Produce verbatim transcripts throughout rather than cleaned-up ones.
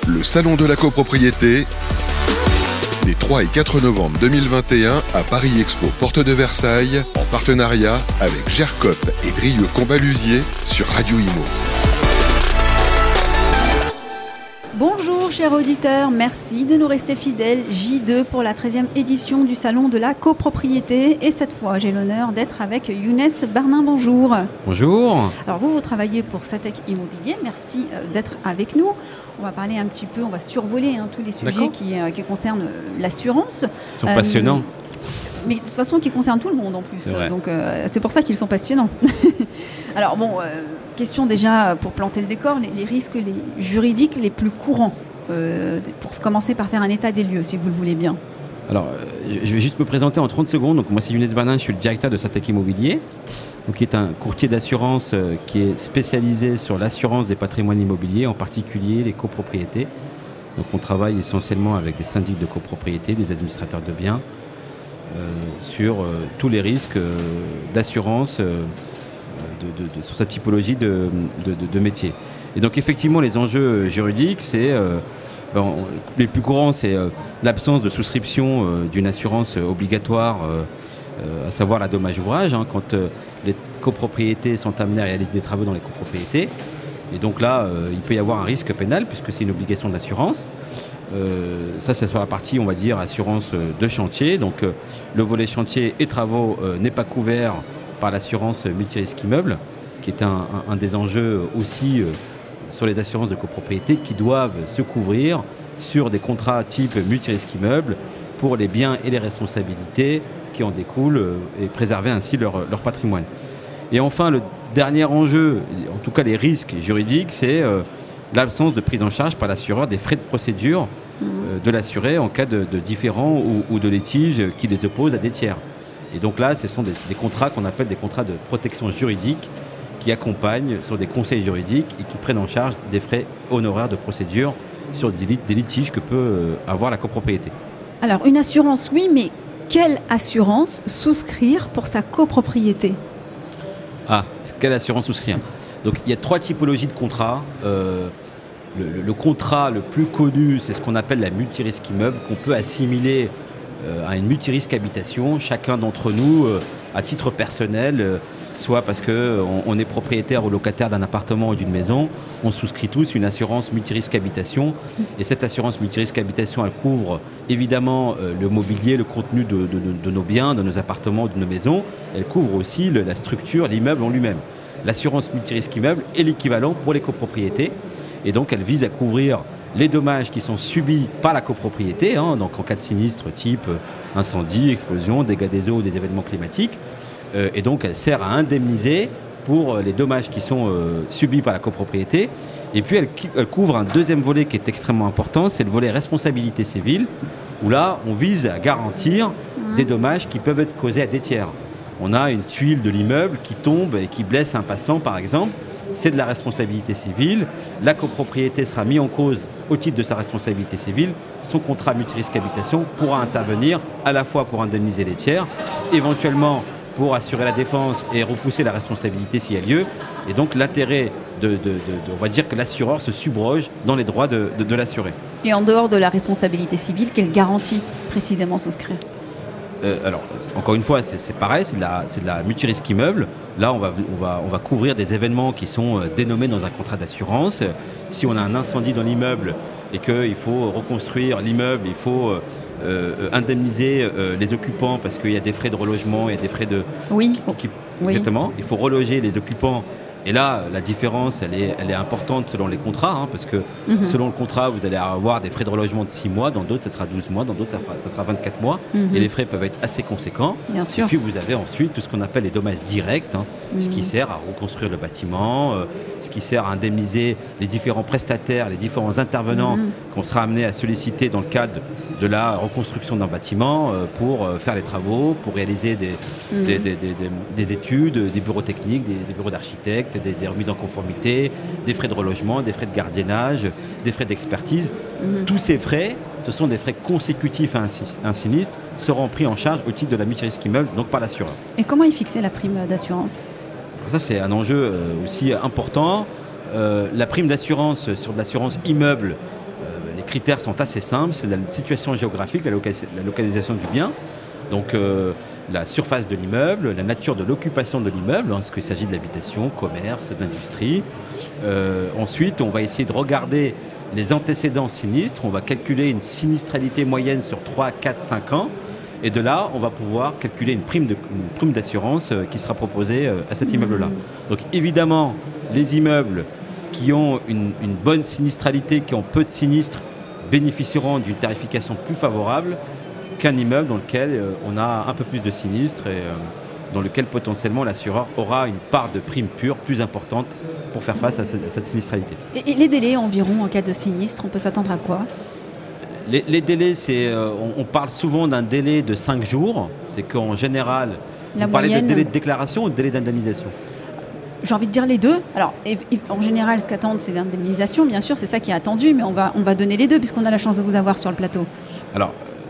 Le Salon de la copropriété, les trois et quatre novembre deux mille vingt et un à Paris Expo Porte de Versailles, en partenariat avec Gercop et Drieux Combalusier sur Radio Imo. Bonjour chers auditeurs, merci de nous rester fidèles. J deux pour la treizième édition du Salon de la copropriété. Et cette fois, j'ai l'honneur d'être avec Younes Barnin. Bonjour. Bonjour. Alors vous, vous travaillez pour Satec Immobilier. Merci euh, d'être avec nous. On va parler un petit peu, on va survoler hein, tous les sujets qui, euh, qui concernent euh, l'assurance. Ils sont euh, passionnants. Mais de toute façon, qui concernent tout le monde en plus. C'est Donc euh, c'est pour ça qu'ils sont passionnants. Alors bon, euh, question déjà pour planter le décor, les, les risques les juridiques les plus courants. Euh, pour commencer par faire un état des lieux, si vous le voulez bien. Alors, euh, je vais juste me présenter en trente secondes. Donc, moi, c'est Younes Barnin, je suis le directeur de Satec Immobilier, donc, qui est un courtier d'assurance euh, qui est spécialisé sur l'assurance des patrimoines immobiliers, en particulier les copropriétés. Donc, on travaille essentiellement avec des syndics de copropriété, des administrateurs de biens, euh, sur euh, tous les risques euh, d'assurance euh, de, de, de, sur cette typologie de, de, de, de métier. Et donc effectivement, les enjeux juridiques, c'est euh, ben, les plus courants, c'est euh, l'absence de souscription euh, d'une assurance obligatoire, euh, euh, à savoir la dommage ouvrage, hein, quand euh, les copropriétés sont amenées à réaliser des travaux dans les copropriétés. Et donc là, euh, il peut y avoir un risque pénal puisque c'est une obligation d'assurance. Euh, ça, c'est sur la partie, on va dire, assurance de chantier. Donc euh, le volet chantier et travaux euh, n'est pas couvert par l'assurance multirisque immeuble, qui est un, un, un des enjeux aussi euh, sur les assurances de copropriété qui doivent se couvrir sur des contrats type multirisque immeuble pour les biens et les responsabilités qui en découlent euh, et préserver ainsi leur, leur patrimoine. Et enfin, le dernier enjeu, en tout cas les risques juridiques, c'est euh, l'absence de prise en charge par l'assureur des frais de procédure euh, de l'assuré en cas de, de différend ou, ou de litige qui les oppose à des tiers. Et donc là, ce sont des, des contrats qu'on appelle des contrats de protection juridique qui accompagnent sur des conseils juridiques et qui prennent en charge des frais honoraires de procédure sur des, lit- des litiges que peut avoir la copropriété. Alors, une assurance, oui, mais quelle assurance souscrire pour sa copropriété ? Ah, quelle assurance souscrire ? Donc, il y a trois typologies de contrats. Euh, le, le, le contrat le plus connu, c'est ce qu'on appelle la multirisque immeuble, qu'on peut assimiler euh, à une multirisque habitation. Chacun d'entre nous, euh, à titre personnel, euh, soit parce qu'on on est propriétaire ou locataire d'un appartement ou d'une maison, on souscrit tous une assurance multirisque habitation. Et cette assurance multirisque habitation, elle couvre évidemment euh, le mobilier, le contenu de, de, de, de nos biens, de nos appartements, de nos maisons. Elle couvre aussi le, la structure, l'immeuble en lui-même. L'assurance multirisque immeuble est l'équivalent pour les copropriétés. Et donc, elle vise à couvrir les dommages qui sont subis par la copropriété, hein, donc en cas de sinistre type incendie, explosion, dégâts des eaux ou des événements climatiques. Euh, et donc, elle sert à indemniser pour les dommages qui sont euh, subis par la copropriété. Et puis, elle, elle couvre un deuxième volet qui est extrêmement important, c'est le volet responsabilité civile, où là, on vise à garantir mmh. des dommages qui peuvent être causés à des tiers. On a une tuile de l'immeuble qui tombe et qui blesse un passant, par exemple. C'est de la responsabilité civile. La copropriété sera mise en cause au titre de sa responsabilité civile. Son contrat multirisque habitation pourra intervenir à la fois pour indemniser les tiers, éventuellement pour assurer la défense et repousser la responsabilité s'il y a lieu. Et donc l'intérêt, de, de, de, de, on va dire que l'assureur se subroge dans les droits de, de, de l'assuré. Et en dehors de la responsabilité civile, quelle garantie précisément souscrire ? Euh, alors, encore une fois, c'est, c'est pareil, c'est de la, c'est de la multirisque immeuble. Là, on va, on, va, on va couvrir des événements qui sont euh, dénommés dans un contrat d'assurance. Si on a un incendie dans l'immeuble et qu'il faut reconstruire l'immeuble, il faut euh, euh, indemniser euh, les occupants parce qu'il y a des frais de relogement, il y a des frais de... Oui, qui, qui, oui. Exactement. Il faut reloger les occupants. Et là, la différence, elle est, elle est importante selon les contrats, hein, parce que mmh. selon le contrat, vous allez avoir des frais de relogement de six mois, dans d'autres, ça sera douze mois, dans d'autres, ça, fera, ça sera vingt-quatre mois, mmh. et les frais peuvent être assez conséquents. Bien sûr. Et puis, vous avez ensuite tout ce qu'on appelle les dommages directs, hein, mmh. ce qui sert à reconstruire le bâtiment, euh, ce qui sert à indemniser les différents prestataires, les différents intervenants mmh. qu'on sera amené à solliciter dans le cadre de la reconstruction d'un bâtiment euh, pour euh, faire les travaux, pour réaliser des, mmh. des, des, des, des, des études, des bureaux techniques, des, des bureaux d'architectes, Des, des remises en conformité, des frais de relogement, des frais de gardiennage, des frais d'expertise. Mmh. Tous ces frais, ce sont des frais consécutifs à un, un sinistre, seront pris en charge au titre de la multirisque immeuble, donc par l'assureur. Et comment est fixée la prime d'assurance ? Ça, c'est un enjeu euh, aussi important. Euh, la prime d'assurance sur de l'assurance immeuble, euh, critères sont assez simples, c'est la situation géographique, la, loca- la localisation du bien, donc euh, la surface de l'immeuble, la nature de l'occupation de l'immeuble, hein, est-ce qu'il s'agit de l'habitation, commerce, d'industrie. Euh, ensuite, on va essayer de regarder les antécédents sinistres, on va calculer une sinistralité moyenne sur trois, quatre, cinq ans, et de là, on va pouvoir calculer une prime, de, une prime d'assurance euh, qui sera proposée euh, à cet immeuble-là. Donc évidemment, les immeubles qui ont une, une bonne sinistralité, qui ont peu de sinistres, bénéficieront d'une tarification plus favorable qu'un immeuble dans lequel euh, on a un peu plus de sinistres et euh, dans lequel potentiellement l'assureur aura une part de prime pure plus importante pour faire face à cette, à cette sinistralité. Et, et les délais environ en cas de sinistre, on peut s'attendre à quoi ? les, les délais, c'est, euh, on, on parle souvent d'un délai de cinq jours. C'est qu'en général, La vous parlez moyenne... de délai de déclaration ou de délai d'indemnisation ? J'ai envie de dire les deux. Alors, et, et, en général, ce qu'attendent, c'est l'indemnisation, bien sûr, c'est ça qui est attendu, mais on va, on va donner les deux puisqu'on a la chance de vous avoir sur le plateau. Alors,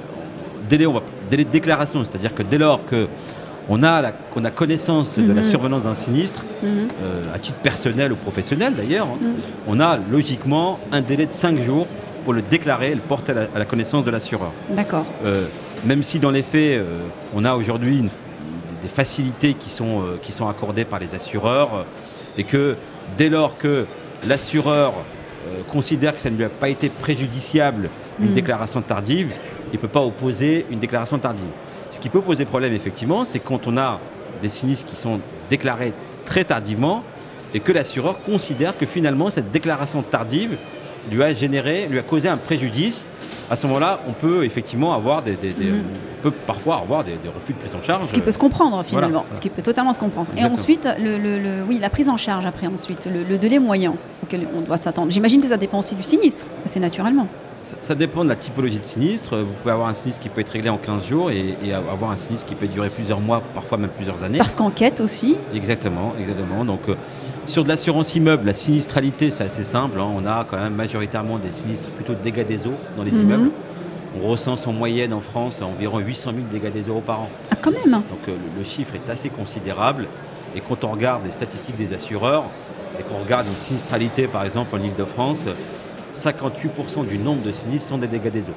délai, on va, délai de déclaration, c'est-à-dire que dès lors que on a, la, on a connaissance mm-hmm. de la survenance d'un sinistre, mm-hmm. euh, à titre personnel ou professionnel d'ailleurs, mm-hmm. on a logiquement un délai de cinq jours pour le déclarer et le porter à la, à la connaissance de l'assureur. D'accord. Euh, même si dans les faits, euh, on a aujourd'hui une, des facilités qui sont, euh, qui sont accordées par les assureurs euh, et que dès lors que l'assureur euh, considère que ça ne lui a pas été préjudiciable une mm. déclaration tardive, il ne peut pas opposer une déclaration tardive. Ce qui peut poser problème, effectivement, c'est quand on a des sinistres qui sont déclarés très tardivement et que l'assureur considère que finalement cette déclaration tardive lui a généré, lui a causé un préjudice. À ce moment-là, on peut effectivement avoir des, des, des mmh. on peut parfois avoir des, des refus de prise en charge. Ce qui peut se comprendre finalement, voilà, voilà. ce qui peut totalement se comprendre. Exactement. Et ensuite, le, le, le, oui, la prise en charge après ensuite, le, le délai moyen auquel on doit s'attendre. J'imagine que ça dépend aussi du sinistre, assez naturellement. Ça, ça dépend de la typologie de sinistre. Vous pouvez avoir un sinistre qui peut être réglé en quinze jours et, et avoir un sinistre qui peut durer plusieurs mois, parfois même plusieurs années. Parce qu'enquête aussi. Exactement, exactement. Donc, euh, sur de l'assurance immeuble, la sinistralité, c'est assez simple. Hein. On a quand même majoritairement des sinistres plutôt de dégâts des eaux dans les mm-hmm. immeubles. On recense en moyenne en France environ huit cent mille dégâts des eaux par an. Ah, quand même. Donc euh, le, le chiffre est assez considérable. Et quand on regarde les statistiques des assureurs et qu'on regarde une sinistralité, par exemple, en Ile-de-France, cinquante-huit pour cent du nombre de sinistres sont des dégâts des eaux.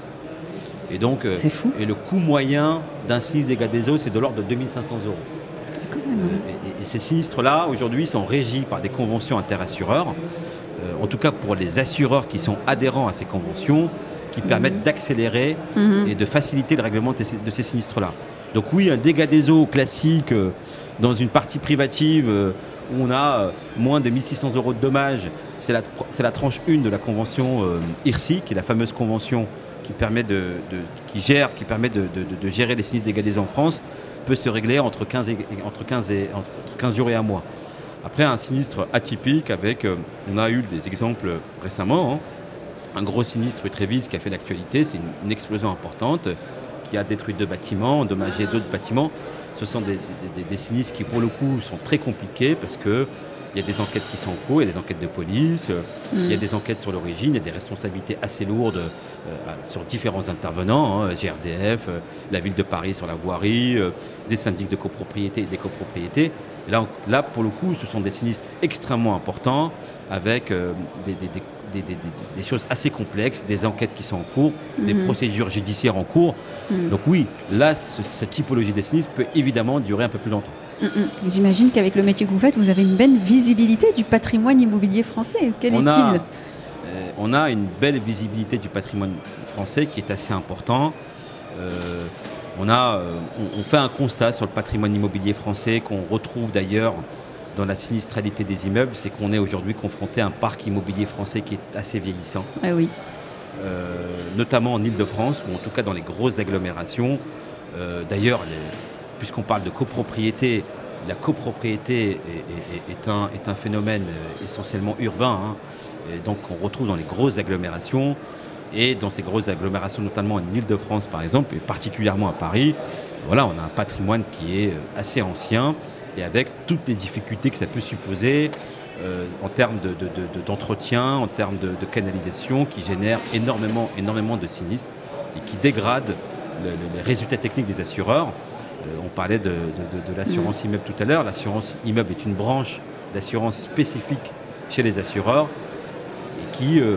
Et donc, euh, c'est fou. Et le coût moyen d'un sinistre dégâts des eaux, c'est de l'ordre de deux mille cinq cents euros. Quand même. Euh, et, et ces sinistres-là, aujourd'hui, sont régis par des conventions interassureurs. Euh, en tout cas, pour les assureurs qui sont adhérents à ces conventions, qui permettent mmh. d'accélérer mmh. et de faciliter le règlement de ces, de ces sinistres-là. Donc oui, un dégât des eaux classique euh, dans une partie privative euh, où on a euh, moins de mille six cents euros de dommages, c'est la, c'est la tranche un de la convention euh, I R S I, qui est la fameuse convention qui, permet de, de, qui, gère, qui permet de, de, de gérer les sinistres dégâts des eaux en France, peut se régler entre quinze, et, entre quinze, et, entre quinze jours et un mois. Après, un sinistre atypique, avec, euh, on a eu des exemples récemment, hein, un gros sinistre Trévise qui a fait l'actualité, c'est une, une explosion importante qui a détruit deux bâtiments, endommagé d'autres bâtiments. Ce sont des, des, des sinistres qui, pour le coup, sont très compliqués parce qu'il y a des enquêtes qui sont en cours, il y a des enquêtes de police, mmh. il y a des enquêtes sur l'origine, il y a des responsabilités assez lourdes euh, sur différents intervenants, hein, G R D F, euh, la ville de Paris sur la voirie, euh, des syndics de copropriété et des copropriétés. Et là, là, pour le coup, ce sont des sinistres extrêmement importants avec euh, des, des, des Des, des, des choses assez complexes, des enquêtes qui sont en cours, mmh. des procédures judiciaires en cours. Mmh. Donc oui, là, ce, cette typologie des sinistres peut évidemment durer un peu plus longtemps. Mmh. J'imagine qu'avec le métier que vous faites, vous avez une belle visibilité du patrimoine immobilier français. Quel on est-il a, euh, On a une belle visibilité du patrimoine français qui est assez important. Euh, on, a, euh, on, on fait un constat sur le patrimoine immobilier français qu'on retrouve d'ailleurs dans la sinistralité des immeubles, c'est qu'on est aujourd'hui confronté à un parc immobilier français qui est assez vieillissant. Ah oui. Euh, notamment en Ile-de-France, ou en tout cas dans les grosses agglomérations. Euh, d'ailleurs, les, puisqu'on parle de copropriété, la copropriété est, est, est, un, est un phénomène essentiellement urbain. Hein, et donc on retrouve dans les grosses agglomérations, et dans ces grosses agglomérations, notamment en Ile-de-France par exemple, et particulièrement à Paris, voilà, on a un patrimoine qui est assez ancien, et avec toutes les difficultés que ça peut supposer euh, en termes de, de, de, d'entretien, en termes de, de canalisation, qui génèrent énormément, énormément de sinistres et qui dégradent le, le, les résultats techniques des assureurs. Euh, on parlait de, de, de, de l'assurance mmh. immeuble tout à l'heure. L'assurance immeuble est une branche d'assurance spécifique chez les assureurs et qui, euh,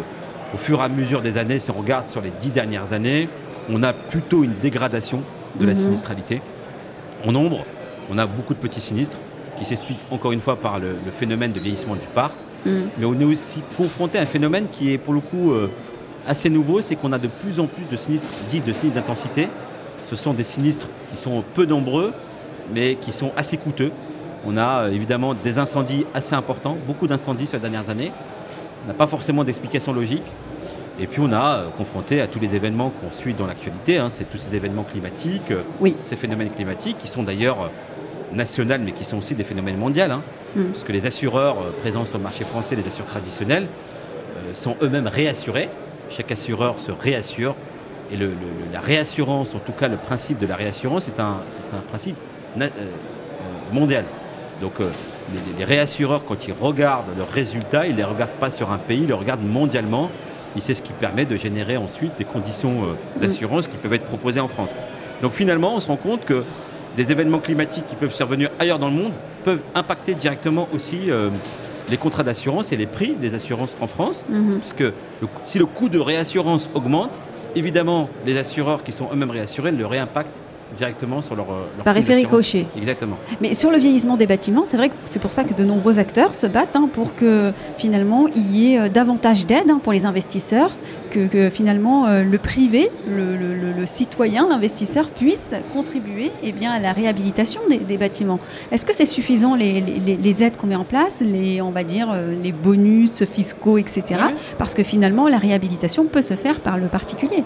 au fur et à mesure des années, si on regarde sur les dix dernières années, on a plutôt une dégradation de la mmh. sinistralité. En nombre, on a beaucoup de petits sinistres qui s'expliquent encore une fois par le, le phénomène de vieillissement du parc. Mmh. Mais on est aussi confronté à un phénomène qui est pour le coup euh, assez nouveau, c'est qu'on a de plus en plus de sinistres dits de sinistres d'intensité. Ce sont des sinistres qui sont peu nombreux, mais qui sont assez coûteux. On a euh, évidemment des incendies assez importants, beaucoup d'incendies ces dernières années. On n'a pas forcément d'explication logique. Et puis on a euh, confronté à tous les événements qu'on suit dans l'actualité, hein, c'est tous ces événements climatiques, euh, oui. ces phénomènes climatiques qui sont d'ailleurs euh, nationaux, mais qui sont aussi des phénomènes mondiaux. Hein, mmh. Parce que les assureurs euh, présents sur le marché français, les assureurs traditionnels, euh, sont eux-mêmes réassurés. Chaque assureur se réassure. Et le, le, la réassurance, en tout cas le principe de la réassurance, est un, est un principe na- euh, mondial. Donc euh, les, les réassureurs, quand ils regardent leurs résultats, ils ne les regardent pas sur un pays, ils les regardent mondialement. Et c'est ce qui permet de générer ensuite des conditions euh, d'assurance qui peuvent être proposées en France. Donc finalement, on se rend compte que des événements climatiques qui peuvent survenir ailleurs dans le monde peuvent impacter directement aussi euh, les contrats d'assurance et les prix des assurances en France. Mm-hmm. Parce que le, si le coût de réassurance augmente, évidemment, les assureurs qui sont eux-mêmes réassurés le réimpactent directement sur leur, leur par effet ricochet. Exactement. Mais sur le vieillissement des bâtiments, c'est vrai que c'est pour ça que de nombreux acteurs se battent hein, pour que finalement il y ait davantage d'aide hein, pour les investisseurs, que, que finalement euh, le privé, le, le, le, le citoyen, l'investisseur puisse contribuer eh bien, à la réhabilitation des, des bâtiments. Est-ce que c'est suffisant les, les, les aides qu'on met en place, les, on va dire les bonus fiscaux, et cetera. Oui. Parce que finalement la réhabilitation peut se faire par le particulier.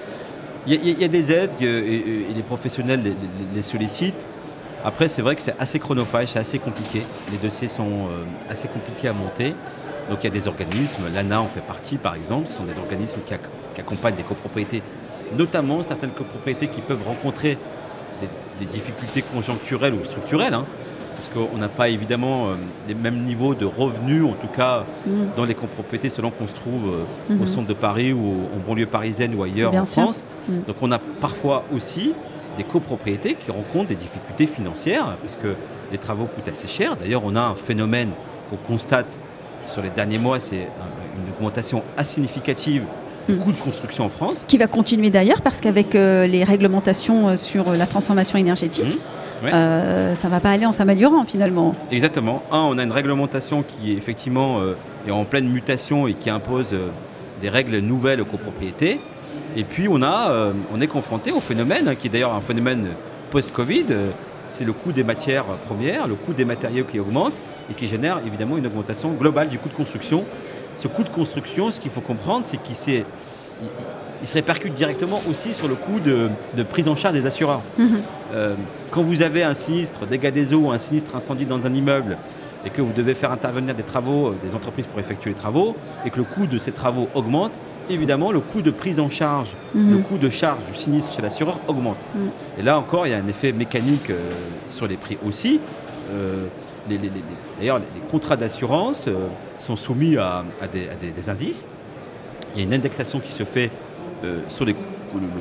Il y, y, y a des aides et, et, et les professionnels les, les, les sollicitent. Après, c'est vrai que c'est assez chronophage, c'est assez compliqué. Les dossiers sont euh, assez compliqués à monter. Donc il y a des organismes, l'A N A en fait partie par exemple, ce sont des organismes qui, ac- qui accompagnent des copropriétés, notamment certaines copropriétés qui peuvent rencontrer des, des difficultés conjoncturelles ou structurelles. Hein, parce qu'on n'a pas évidemment euh, les mêmes niveaux de revenus, en tout cas mmh. dans les copropriétés selon qu'on se trouve euh, mmh. au centre de Paris ou en banlieue parisienne ou ailleurs Bien en sûr. France. Mmh. Donc on a parfois aussi des copropriétés qui rencontrent des difficultés financières parce que les travaux coûtent assez cher. D'ailleurs, on a un phénomène qu'on constate sur les derniers mois, c'est une augmentation assez significative du coût de construction en France. Qui va continuer d'ailleurs parce qu'avec euh, les réglementations sur la transformation énergétique, mmh. Ouais. Euh, ça ne va pas aller en s'améliorant finalement. Exactement. Un, on a une réglementation qui est effectivement euh, est en pleine mutation et qui impose euh, des règles nouvelles aux copropriétés. Et puis on, a, euh, on est confronté au phénomène, hein, qui est d'ailleurs un phénomène post-Covid, euh, c'est le coût des matières premières, le coût des matériaux qui augmente et qui génère évidemment une augmentation globale du coût de construction. Ce coût de construction, ce qu'il faut comprendre, c'est qu'il s'est... Il, il se répercute directement aussi sur le coût de, de prise en charge des assureurs. Mmh. Euh, quand vous avez un sinistre dégâts des eaux ou un sinistre incendie dans un immeuble et que vous devez faire intervenir des travaux, des entreprises pour effectuer les travaux et que le coût de ces travaux augmente, évidemment le coût de prise en charge, mmh. le coût de charge du sinistre chez l'assureur augmente. Mmh. Et là encore, il y a un effet mécanique euh, sur les prix aussi. Euh, les, les, les, d'ailleurs, les contrats d'assurance euh, sont soumis à, à, des, à des, des indices. Il y a une indexation qui se fait Euh, sur les, le, le,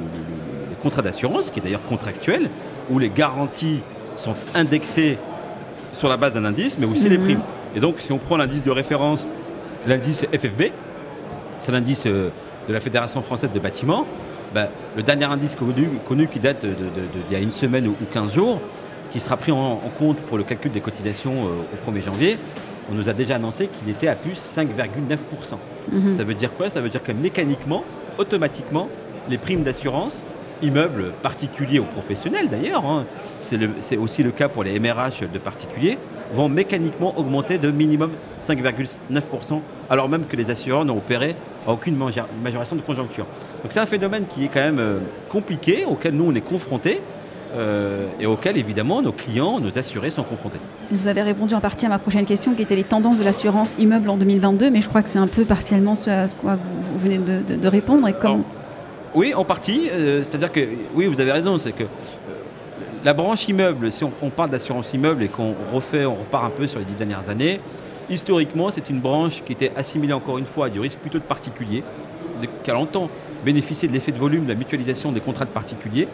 le, les contrats d'assurance, qui est d'ailleurs contractuel, où les garanties sont indexées sur la base d'un indice, mais aussi mmh. les primes. Et donc, si on prend l'indice de référence, l'indice F F B, c'est l'indice euh, de la Fédération française de bâtiments, ben, le dernier indice connu, connu qui date d'il de, de, de, de, y a une semaine ou quinze jours, qui sera pris en, en compte pour le calcul des cotisations euh, au premier janvier, on nous a déjà annoncé qu'il était à plus cinq virgule neuf pour cent. Mmh. Ça veut dire quoi ? Ça veut dire que mécaniquement, automatiquement, les primes d'assurance, immeubles particuliers ou professionnels d'ailleurs, hein, c'est, le, c'est aussi le cas pour les M R H de particuliers, vont mécaniquement augmenter de minimum cinq virgule neuf pour cent, alors même que les assureurs n'ont opéré aucune majoration de conjoncture. Donc c'est un phénomène qui est quand même euh, compliqué, auquel nous on est confrontés, Euh, et auquel évidemment nos clients, nos assurés sont confrontés. Vous avez répondu en partie à ma prochaine question qui était les tendances de l'assurance immeuble en deux mille vingt-deux, mais je crois que c'est un peu partiellement ce à quoi vous, vous venez de, de, de répondre. Et comme... Alors, oui, en partie, euh, c'est-à-dire que oui, vous avez raison, c'est que euh, la branche immeuble, si on, on parle d'assurance immeuble et qu'on refait, on repart un peu sur les dix dernières années, historiquement c'est une branche qui était assimilée encore une fois à du risque plutôt de particulier, qui a longtemps bénéficié de l'effet de volume de la mutualisation des contrats de particuliers.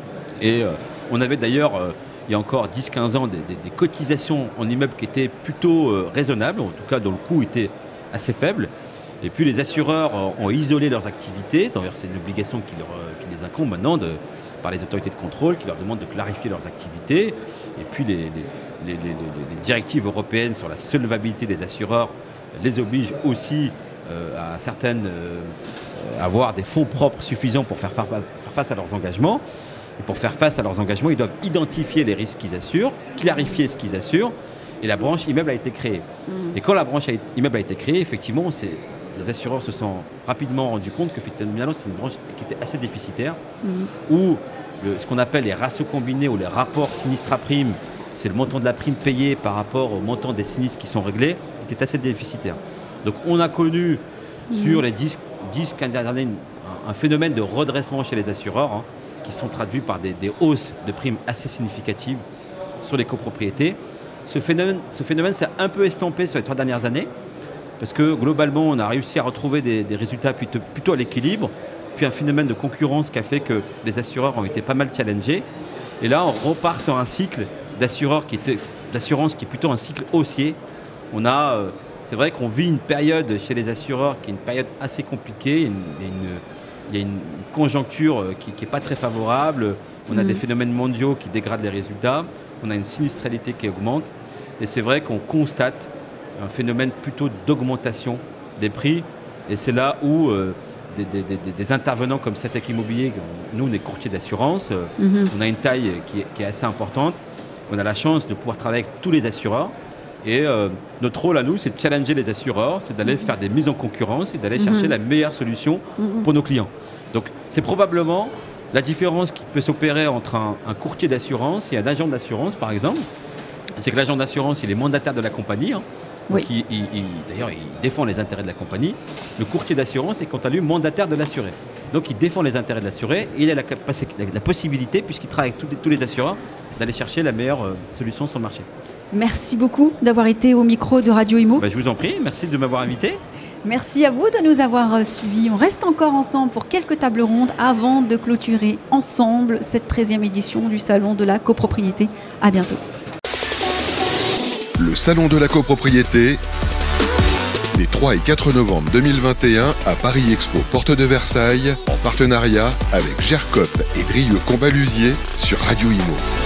Et euh, on avait d'ailleurs, euh, il y a encore dix à quinze ans, des, des, des cotisations en immeuble qui étaient plutôt euh, raisonnables, en tout cas dont le coût était assez faible. Et puis les assureurs ont isolé leurs activités. D'ailleurs, c'est une obligation qui, leur, qui les incombe maintenant de, par les autorités de contrôle qui leur demandent de clarifier leurs activités. Et puis les, les, les, les, les, les directives européennes sur la solvabilité des assureurs les obligent aussi euh, à certaines euh, avoir des fonds propres suffisants pour faire, faire, faire face à leurs engagements. Et pour faire face à leurs engagements, ils doivent identifier les risques qu'ils assurent, clarifier ce qu'ils assurent. Et la branche immeuble a été créée. Mmh. Et quand la branche a, immeuble a été créée, effectivement, c'est, les assureurs se sont rapidement rendus compte que finalement, c'est une branche qui était assez déficitaire, mmh. où le, ce qu'on appelle les ratios combinés ou les rapports sinistre à prime, c'est le montant de la prime payée par rapport au montant des sinistres qui sont réglés, était assez déficitaire. Donc on a connu mmh. sur les dix quinze dernières années un, un phénomène de redressement chez les assureurs, hein, qui sont traduits par des, des hausses de primes assez significatives sur les copropriétés. Ce phénomène, ce phénomène s'est un peu estompé sur les trois dernières années, parce que globalement, on a réussi à retrouver des, des résultats plutôt, plutôt à l'équilibre, puis un phénomène de concurrence qui a fait que les assureurs ont été pas mal challengés. Et là, on repart sur un cycle d'assureurs qui était, d'assurance qui est plutôt un cycle haussier. On a, euh, c'est vrai qu'on vit une période chez les assureurs qui est une période assez compliquée. Il y a une, une, il y a une conjoncture qui n'est pas très favorable. On a mmh. des phénomènes mondiaux qui dégradent les résultats. On a une sinistralité qui augmente. Et c'est vrai qu'on constate un phénomène plutôt d'augmentation des prix. Et c'est là où euh, des, des, des, des intervenants comme Satec Immobilier, nous on est courtier d'assurance, mmh. on a une taille qui est, qui est assez importante. On a la chance de pouvoir travailler avec tous les assureurs. Et euh, notre rôle à nous, c'est de challenger les assureurs, c'est d'aller mmh. faire des mises en concurrence et d'aller mmh. chercher la meilleure solution mmh. pour nos clients. Donc c'est probablement la différence qui peut s'opérer entre un, un courtier d'assurance et un agent d'assurance, par exemple. C'est que l'agent d'assurance, il est mandataire de la compagnie. Hein. Donc oui. il, il, il, d'ailleurs, il défend les intérêts de la compagnie. Le courtier d'assurance est quant à lui mandataire de l'assuré. Donc il défend les intérêts de l'assuré et il a la, la, la possibilité, puisqu'il travaille avec tous les, tous les assureurs, d'aller chercher la meilleure euh, solution sur le marché. Merci beaucoup d'avoir été au micro de Radio Imo. Ben, je vous en prie, merci de m'avoir invité. Merci à vous de nous avoir suivis. On reste encore ensemble pour quelques tables rondes avant de clôturer ensemble cette treizième édition du Salon de la copropriété. À bientôt. Le Salon de la copropriété, les trois et quatre novembre deux mille vingt et un à Paris Expo Porte de Versailles, en partenariat avec Gercop et Drieux Combalusier sur Radio Imo.